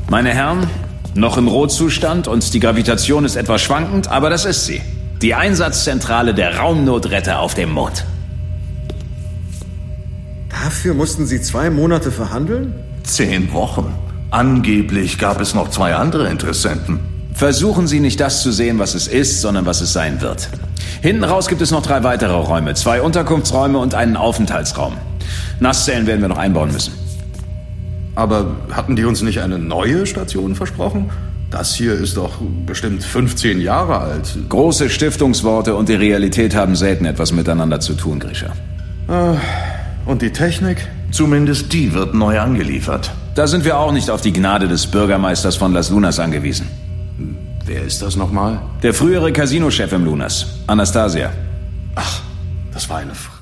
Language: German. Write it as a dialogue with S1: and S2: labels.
S1: Meine Herren, noch im Rotzustand und die Gravitation ist etwas schwankend, aber das ist sie. Die Einsatzzentrale der Raumnotretter auf dem Mond.
S2: Dafür mussten Sie 2 Monate verhandeln?
S3: 10 Wochen. Angeblich gab es noch 2 andere Interessenten.
S1: Versuchen Sie nicht das zu sehen, was es ist, sondern was es sein wird. Hinten raus gibt es noch 3 weitere Räume, 2 Unterkunftsräume und einen Aufenthaltsraum. Nasszellen werden wir noch einbauen müssen.
S4: Aber hatten die uns nicht eine neue Station versprochen? Das hier ist doch bestimmt 15 Jahre alt.
S1: Große Stiftungsworte und die Realität haben selten etwas miteinander zu tun, Grisha.
S4: Und die Technik?
S3: Zumindest die wird neu angeliefert.
S1: Da sind wir auch nicht auf die Gnade des Bürgermeisters von Las Lunas angewiesen.
S4: Wer ist das nochmal?
S1: Der frühere Casinochef im Lunas, Anastasia.
S4: Ach, das war eine Frau.